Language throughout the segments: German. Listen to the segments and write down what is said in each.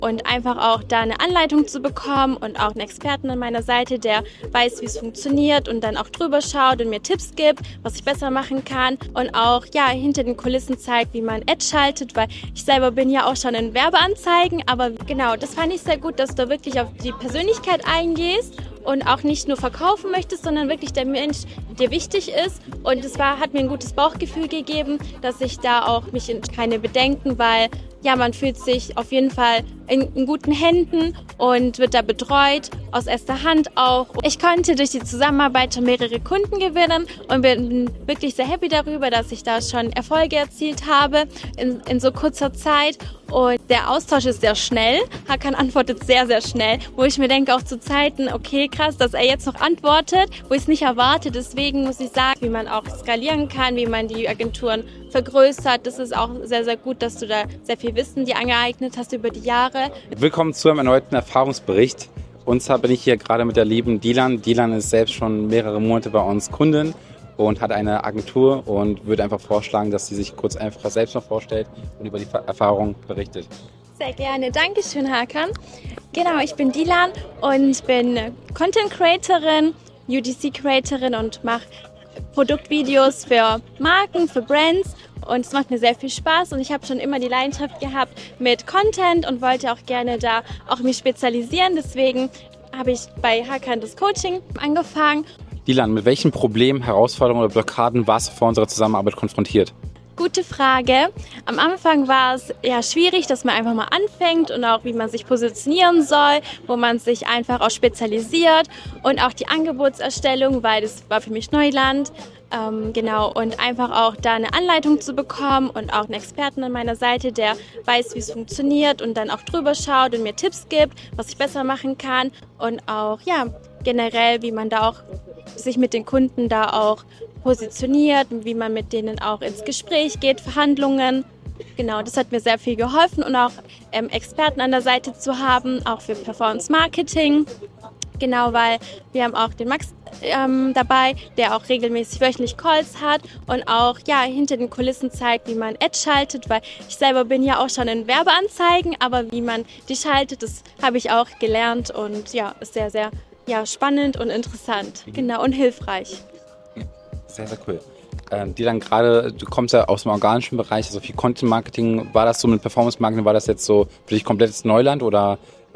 und einfach auch da eine Anleitung zu bekommen und auch einen Experten an meiner Seite, der weiß, wie es funktioniert und dann auch drüber schaut und mir Tipps gibt, was ich besser machen kann und auch hinter den Kulissen zeigt, wie man Ads schaltet, weil ich selber bin ja auch schon in Werbeanzeigen, aber genau, das fand ich sehr gut, dass du wirklich auf die Persönlichkeit eingehst und auch nicht nur verkaufen möchtest, sondern wirklich der Mensch dir wichtig ist. Und es hat mir ein gutes Bauchgefühl gegeben, dass ich da auch mich in keine Bedenken, weil man fühlt sich auf jeden Fall in guten Händen und wird da betreut, aus erster Hand auch. Ich konnte durch die Zusammenarbeit schon mehrere Kunden gewinnen und bin wirklich sehr happy darüber, dass ich da schon Erfolge erzielt habe in so kurzer Zeit. Und der Austausch ist sehr schnell. Hakan antwortet sehr, sehr schnell, wo ich mir denke, auch zu Zeiten, okay, krass, dass er jetzt noch antwortet, wo ich es nicht erwarte. Deswegen muss ich sagen, wie man auch skalieren kann, wie man die Agenturen vergrößert. Das ist auch sehr, sehr gut, dass du da sehr viel Wissen dir angeeignet hast über die Jahre. Willkommen zu einem erneuten Erfahrungsbericht. Und zwar bin ich hier gerade mit der lieben Dilan. Dilan ist selbst schon mehrere Monate bei uns Kundin und hat eine Agentur und würde einfach vorschlagen, dass sie sich kurz einfach selbst noch vorstellt und über die Erfahrung berichtet. Sehr gerne. Dankeschön, Hakan. Genau, ich bin Dilan und bin Content Creatorin, UGC Creatorin und mache Produktvideos für Marken, für Brands und es macht mir sehr viel Spaß und ich habe schon immer die Leidenschaft gehabt mit Content und wollte auch gerne da auch mich spezialisieren. Deswegen habe ich bei Hakan das Coaching angefangen. Dilan, mit welchen Problemen, Herausforderungen oder Blockaden warst du vor unserer Zusammenarbeit konfrontiert? Gute Frage. Am Anfang war es schwierig, dass man einfach mal anfängt und auch wie man sich positionieren soll, wo man sich einfach auch spezialisiert und auch die Angebotserstellung, weil das war für mich Neuland. Genau, und einfach auch da eine Anleitung zu bekommen und auch einen Experten an meiner Seite, der weiß, wie es funktioniert und dann auch drüber schaut und mir Tipps gibt, was ich besser machen kann und auch generell, wie man da auch sich mit den Kunden da auch positioniert und wie man mit denen auch ins Gespräch geht, Verhandlungen. Genau, das hat mir sehr viel geholfen und auch Experten an der Seite zu haben, auch für Performance Marketing. Genau, weil wir haben auch den Max dabei, der auch regelmäßig wöchentlich Calls hat und auch hinter den Kulissen zeigt, wie man Ads schaltet, weil ich selber bin ja auch schon in Werbeanzeigen, aber wie man die schaltet, das habe ich auch gelernt und ist sehr, sehr spannend und interessant, genau, und hilfreich. Sehr, sehr cool. Dilan, gerade, du kommst ja aus dem organischen Bereich, also viel Content-Marketing. War das so mit Performance-Marketing, war das jetzt so für dich komplettes Neuland oder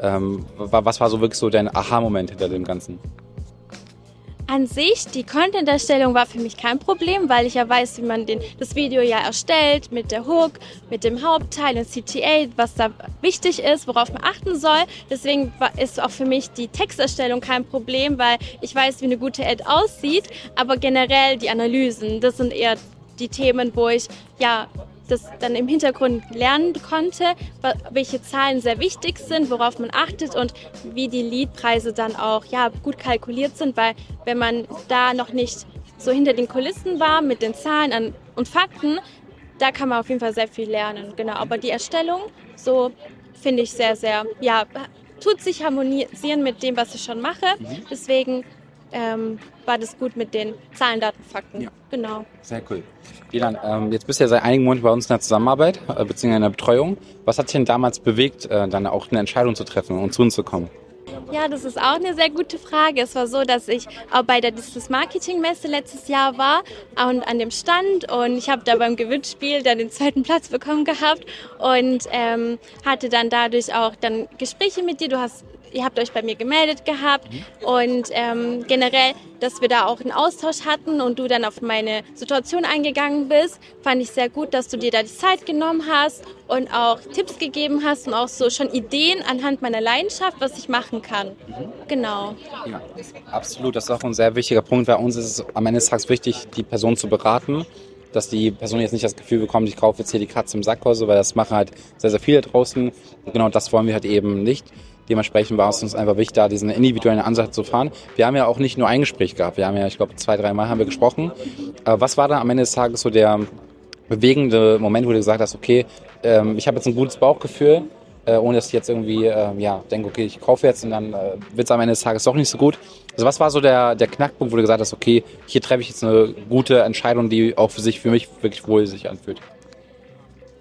was war so wirklich so dein Aha-Moment hinter dem Ganzen? An sich, die Content-Erstellung war für mich kein Problem, weil ich ja weiß, wie man das Video erstellt, mit der Hook, mit dem Hauptteil, dem CTA, was da wichtig ist, worauf man achten soll. Deswegen ist auch für mich die Texterstellung kein Problem, weil ich weiß, wie eine gute Ad aussieht. Aber generell die Analysen, das sind eher die Themen, wo ich das dann im Hintergrund lernen konnte, welche Zahlen sehr wichtig sind, worauf man achtet und wie die Leadpreise dann auch gut kalkuliert sind, weil wenn man da noch nicht so hinter den Kulissen war mit den Zahlen und Fakten, da kann man auf jeden Fall sehr viel lernen. Genau, aber die Erstellung, so finde ich sehr, sehr, tut sich harmonisieren mit dem, was ich schon mache. Deswegen war das gut mit den Zahlen, Daten, Fakten. Ja. Genau. Sehr cool. Dilan, jetzt bist du ja seit einigen Monaten bei uns in der Zusammenarbeit, beziehungsweise in der Betreuung. Was hat dich denn damals bewegt, dann auch eine Entscheidung zu treffen und zu uns zu kommen? Ja, das ist auch eine sehr gute Frage. Es war so, dass ich auch bei der Business Marketing Messe letztes Jahr war und an dem Stand und ich habe da beim Gewinnspiel dann den 2. Platz bekommen gehabt und hatte dann dadurch auch dann Gespräche mit dir. Ihr habt euch bei mir gemeldet gehabt und generell, dass wir da auch einen Austausch hatten und du dann auf meine Situation eingegangen bist, fand ich sehr gut, dass du dir da die Zeit genommen hast und auch Tipps gegeben hast und auch so schon Ideen anhand meiner Leidenschaft, was ich machen kann. Genau. Ja, absolut. Das ist auch ein sehr wichtiger Punkt. Bei uns ist es am Ende des Tages wichtig, die Person zu beraten, dass die Person jetzt nicht das Gefühl bekommt, ich kaufe jetzt hier die Katze im Sack oder so, weil das machen halt sehr, sehr viele draußen. Und genau das wollen wir halt eben nicht. Dementsprechend war es uns einfach wichtig, da diesen individuellen Ansatz zu fahren. Wir haben ja auch nicht nur ein Gespräch gehabt. Wir haben ja, ich glaube, 2-3 Mal haben wir gesprochen. Aber was war da am Ende des Tages so der bewegende Moment, wo du gesagt hast, okay, ich habe jetzt ein gutes Bauchgefühl, ohne dass ich jetzt irgendwie denke, okay, ich kaufe jetzt und dann wird es am Ende des Tages doch nicht so gut. Also was war so der Knackpunkt, wo du gesagt hast, okay, hier treffe ich jetzt eine gute Entscheidung, die auch für mich wirklich wohl sich anfühlt?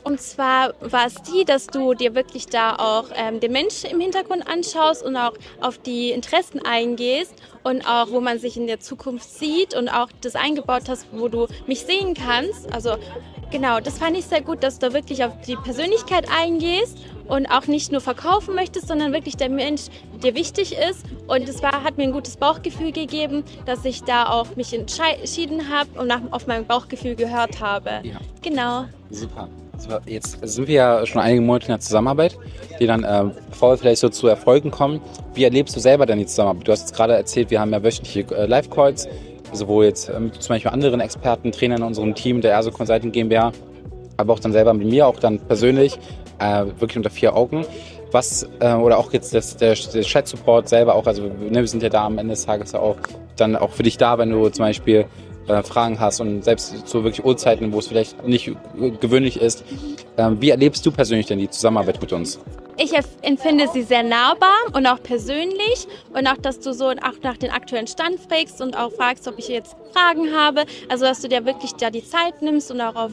Und zwar war es dass du dir wirklich da auch den Mensch im Hintergrund anschaust und auch auf die Interessen eingehst und auch, wo man sich in der Zukunft sieht und auch das eingebaut hast, wo du mich sehen kannst. Also genau, das fand ich sehr gut, dass du wirklich auf die Persönlichkeit eingehst und auch nicht nur verkaufen möchtest, sondern wirklich der Mensch dir wichtig ist. Und es hat mir ein gutes Bauchgefühl gegeben, dass ich da auch mich entschieden habe und auf mein Bauchgefühl gehört habe. Ja. Genau. Super. Jetzt sind wir ja schon einige Monate in der Zusammenarbeit, die dann, bevor wir vielleicht so zu Erfolgen kommen, wie erlebst du selber denn die Zusammenarbeit? Du hast jetzt gerade erzählt, wir haben ja wöchentliche Live-Calls, sowohl jetzt zum Beispiel anderen Experten, Trainern in unserem Team der Erso Consulting GmbH, aber auch dann selber mit mir, auch dann persönlich, wirklich unter 4 Augen. Oder auch jetzt der Chat-Support selber auch, also wir sind ja da am Ende des Tages auch dann auch für dich da, wenn du zum Beispiel Fragen hast und selbst zu wirklich Uhrzeiten, wo es vielleicht nicht gewöhnlich ist. Wie erlebst du persönlich denn die Zusammenarbeit mit uns? Ich empfinde sie sehr nahbar und auch persönlich und auch, dass du so auch nach dem aktuellen Stand fragst und auch fragst, ob ich jetzt Fragen habe. Also, dass du dir wirklich da die Zeit nimmst und auch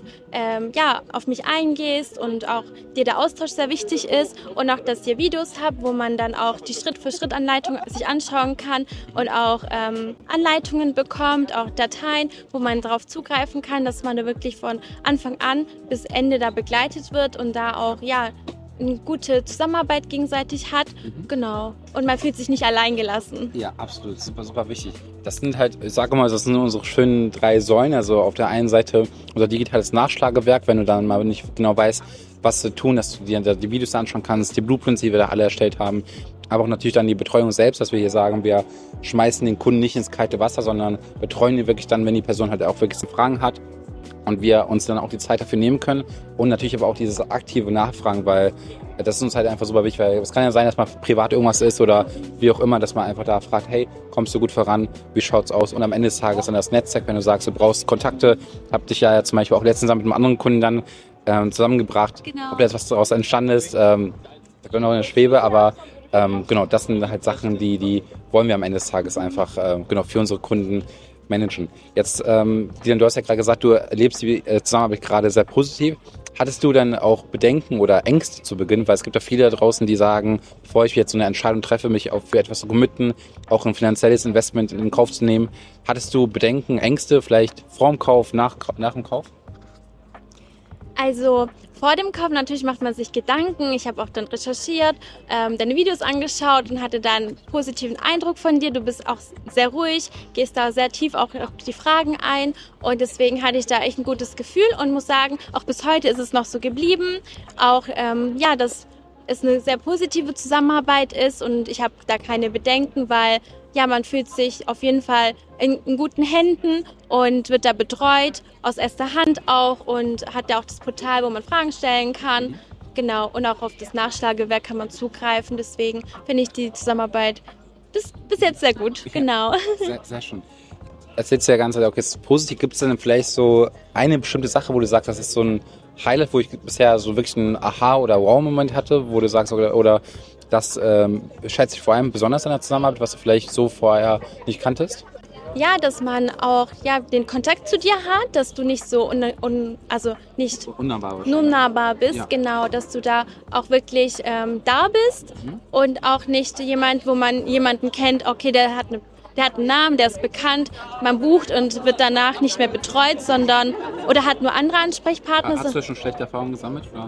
auf mich eingehst und auch dir der Austausch sehr wichtig ist und auch, dass ihr Videos habt, wo man dann auch die Schritt-für-Schritt-Anleitung sich anschauen kann und auch Anleitungen bekommt, auch Dateien, wo man darauf zugreifen kann, dass man da wirklich von Anfang an bis Ende da begleitet wird und da auch, eine gute Zusammenarbeit gegenseitig hat. Genau. Und man fühlt sich nicht allein gelassen. Ja, absolut. Super, super wichtig. Das sind halt, ich sage mal, das sind unsere schönen 3 Säulen. Also auf der einen Seite unser digitales Nachschlagewerk, wenn du dann mal nicht genau weißt, was zu tun, dass du dir die Videos anschauen kannst, die Blueprints, die wir da alle erstellt haben. Aber auch natürlich dann die Betreuung selbst, dass wir hier sagen, wir schmeißen den Kunden nicht ins kalte Wasser, sondern betreuen ihn wirklich dann, wenn die Person halt auch wirklich Fragen hat. Und wir uns dann auch die Zeit dafür nehmen können und natürlich aber auch dieses aktive Nachfragen, weil das ist uns halt einfach super wichtig, weil es kann ja sein, dass mal privat irgendwas ist oder wie auch immer, dass man einfach da fragt, hey, kommst du gut voran, wie schaut's aus? Und am Ende des Tages dann das Netzwerk, wenn du sagst, du brauchst Kontakte, hab dich ja zum Beispiel auch letztens mit einem anderen Kunden dann zusammengebracht, Genau. ob da jetzt was daraus entstanden ist, da noch in der Schwebe, aber genau, das sind halt Sachen, die wollen wir am Ende des Tages einfach für unsere Kunden managen. Jetzt, Dilan, du hast ja gerade gesagt, du erlebst die Zusammenarbeit gerade sehr positiv. Hattest du dann auch Bedenken oder Ängste zu Beginn? Weil es gibt ja viele da draußen, die sagen, bevor ich jetzt so eine Entscheidung treffe, mich auch für etwas zu committen, auch ein finanzielles Investment in Kauf zu nehmen. Hattest du Bedenken, Ängste, vielleicht vor dem Kauf, nach dem Kauf? Also vor dem Kauf natürlich macht man sich Gedanken. Ich habe auch dann recherchiert, deine Videos angeschaut und hatte dann einen positiven Eindruck von dir. Du bist auch sehr ruhig, gehst da sehr tief auch auf die Fragen ein und deswegen hatte ich da echt ein gutes Gefühl und muss sagen, auch bis heute ist es noch so geblieben. Auch, dass es eine sehr positive Zusammenarbeit ist und ich habe da keine Bedenken, weil man fühlt sich auf jeden Fall in guten Händen und wird da betreut, aus erster Hand auch und hat da auch das Portal, wo man Fragen stellen kann. Genau, und auch auf das Nachschlagewerk kann man zugreifen. Deswegen finde ich die Zusammenarbeit bis jetzt sehr gut. Genau. Sehr, sehr schön. Erzählst du ja ganz auch jetzt positiv. Gibt es denn vielleicht so eine bestimmte Sache, wo du sagst, das ist so ein Highlight, wo ich bisher so wirklich einen Aha- oder Wow-Moment hatte, wo du sagst, oder das schätze ich vor allem besonders an der Zusammenarbeit, was du vielleicht so vorher nicht kanntest? Ja, dass man auch den Kontakt zu dir hat, dass du nicht so nicht unnahbar bist, genau, dass du da auch wirklich da bist und auch nicht jemand, wo man jemanden kennt, okay, der hat einen Namen, der ist bekannt, man bucht und wird danach nicht mehr betreut, oder hat nur andere Ansprechpartner. Hast du schon schlechte Erfahrungen gesammelt? Oder?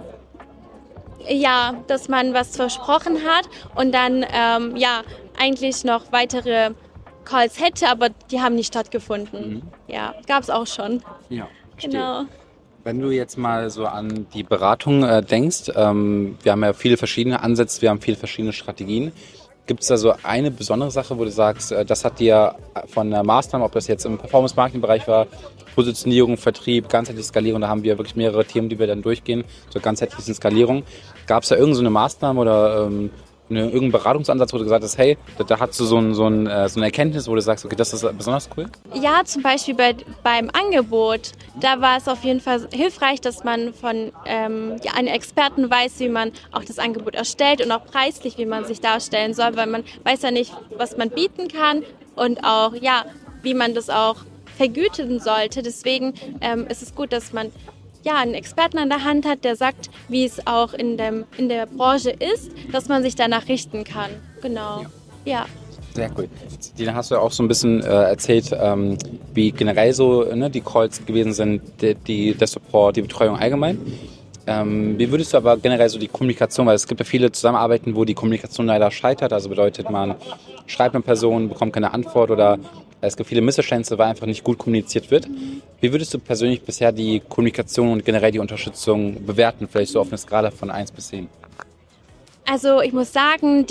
Ja, dass man was versprochen hat und dann eigentlich noch weitere Calls hätte, aber die haben nicht stattgefunden. Ja, gab es auch schon. Ja, verstehe. Genau. Wenn du jetzt mal so an die Beratung denkst, wir haben ja viele verschiedene Ansätze, wir haben viele verschiedene Strategien. Gibt es da so eine besondere Sache, wo du sagst, das hat dir von der Maßnahme, ob das jetzt im Performance-Marketing-Bereich war, Positionierung, Vertrieb, ganzheitliche Skalierung, da haben wir wirklich mehrere Themen, die wir dann durchgehen, zur ganzheitlichen Skalierung. Gab es da irgendeine Maßnahme oder irgendeinen Beratungsansatz, wo du gesagt hast, hey, da hast du so eine Erkenntnis, wo du sagst, okay, das ist besonders cool? Ja, zum Beispiel beim Angebot. Da war es auf jeden Fall hilfreich, dass man von einem Experten weiß, wie man auch das Angebot erstellt und auch preislich, wie man sich darstellen soll, weil man weiß ja nicht, was man bieten kann und auch, wie man das auch vergüten sollte. Deswegen ist es gut, dass man ja, einen Experten an der Hand hat, der sagt, wie es auch in der Branche ist, dass man sich danach richten kann. Genau, ja. Sehr cool. Dann hast du ja auch so ein bisschen erzählt, wie generell so die Calls gewesen sind, der Support, die Betreuung allgemein. Wie würdest du aber generell so die Kommunikation, weil es gibt ja viele Zusammenarbeiten, wo die Kommunikation leider scheitert, also bedeutet man schreibt eine Person, bekommt keine Antwort oder es gibt viele Missverständnisse, weil einfach nicht gut kommuniziert wird. Wie würdest du persönlich bisher die Kommunikation und generell die Unterstützung bewerten, vielleicht so auf einer Skala von 1 bis 10? Also ich muss sagen,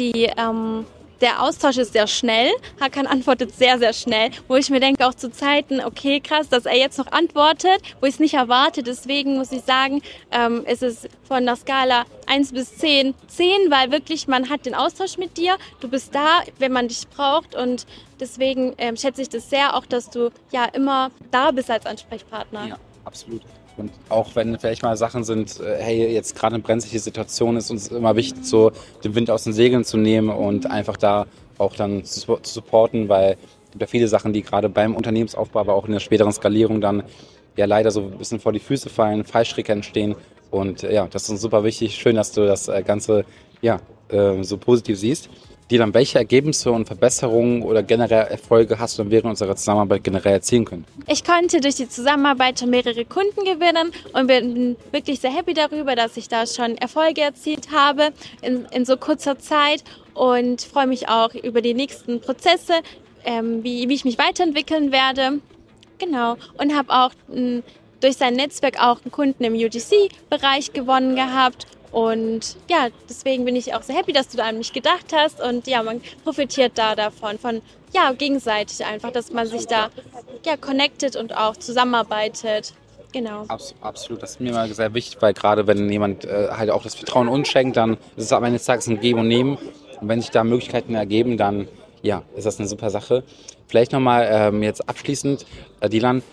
der Austausch ist sehr schnell. Hakan antwortet sehr, sehr schnell, wo ich mir denke, auch zu Zeiten, okay, krass, dass er jetzt noch antwortet, wo ich es nicht erwarte. Deswegen muss ich sagen, ist es von der Skala 1 bis 10, 10, weil wirklich man hat den Austausch mit dir. Du bist da, wenn man dich braucht und deswegen schätze ich das sehr auch, dass du ja immer da bist als Ansprechpartner. Ja, absolut. Und auch wenn vielleicht mal Sachen sind, hey, jetzt gerade eine brenzliche Situation, ist uns immer wichtig, so den Wind aus den Segeln zu nehmen und einfach da auch dann zu supporten, weil es gibt ja viele Sachen, die gerade beim Unternehmensaufbau, aber auch in der späteren Skalierung dann ja leider so ein bisschen vor die Füße fallen, Fallstricke entstehen. Und ja, das ist uns super wichtig. Schön, dass du das Ganze ja so positiv siehst. Dylan, welche Ergebnisse und Verbesserungen oder generell Erfolge hast du während unserer Zusammenarbeit generell erzielen können? Ich konnte durch die Zusammenarbeit schon mehrere Kunden gewinnen und bin wirklich sehr happy darüber, dass ich da schon Erfolge erzielt habe in so kurzer Zeit und freue mich auch über die nächsten Prozesse, wie ich mich weiterentwickeln werde. Genau. Und habe auch durch sein Netzwerk auch einen Kunden im UGC-Bereich gewonnen gehabt. Und ja, deswegen bin ich auch sehr happy, dass du da an mich gedacht hast. Und ja, man profitiert da davon, von gegenseitig einfach, dass man sich da connectet und auch zusammenarbeitet. Genau. Absolut, das ist mir mal sehr wichtig, weil gerade wenn jemand halt auch das Vertrauen uns schenkt, dann ist es am Ende des Tages ein Geben und Nehmen. Und wenn sich da Möglichkeiten ergeben, dann ja, ist das eine super Sache. Vielleicht nochmal jetzt abschließend, Dylan,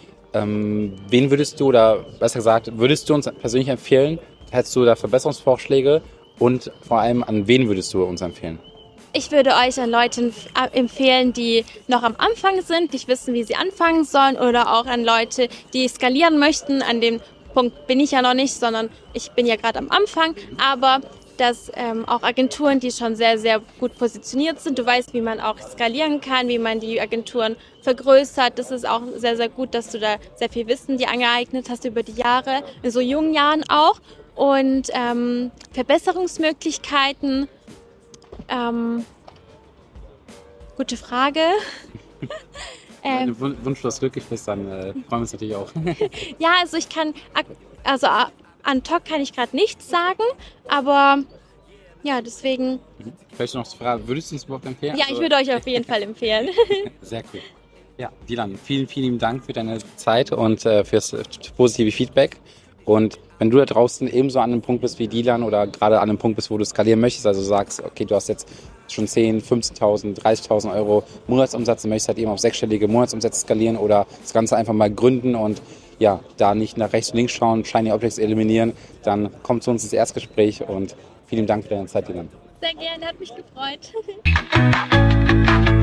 wen würdest du, oder besser gesagt, würdest du uns persönlich empfehlen? Hättest du da Verbesserungsvorschläge und vor allem an wen würdest du uns empfehlen? Ich würde euch an Leute empfehlen, die noch am Anfang sind, nicht wissen, wie sie anfangen sollen, oder auch an Leute, die skalieren möchten. An dem Punkt bin ich ja noch nicht, sondern ich bin ja gerade am Anfang. Aber dass auch Agenturen, die schon sehr, sehr gut positioniert sind, du weißt, wie man auch skalieren kann, wie man die Agenturen vergrößert. Das ist auch sehr, sehr gut, dass du da sehr viel Wissen dir angeeignet hast über die Jahre, in so jungen Jahren auch. Und Verbesserungsmöglichkeiten, gute Frage. Wenn du wunschlos glücklich bist, dann freuen wir uns natürlich auch. Ja, also an Talk kann ich gerade nichts sagen, aber ja, deswegen. Vielleicht noch die Frage, würdest du uns überhaupt empfehlen? Ja, ich würde euch auf jeden Fall empfehlen. Sehr cool. Ja, Dylan, vielen, vielen Dank für deine Zeit und fürs positive Feedback. Und wenn du da draußen ebenso an einem Punkt bist wie Dylan oder gerade an einem Punkt bist, wo du skalieren möchtest, also sagst, okay, du hast jetzt schon 10, 15.000, 30.000 Euro Monatsumsatz und möchtest halt eben auf sechsstellige Monatsumsätze skalieren oder das Ganze einfach mal gründen und ja, da nicht nach rechts und links schauen, Shiny Objects eliminieren, dann komm zu uns ins Erstgespräch und vielen Dank für deine Zeit, Dylan. Sehr gerne, hat mich gefreut.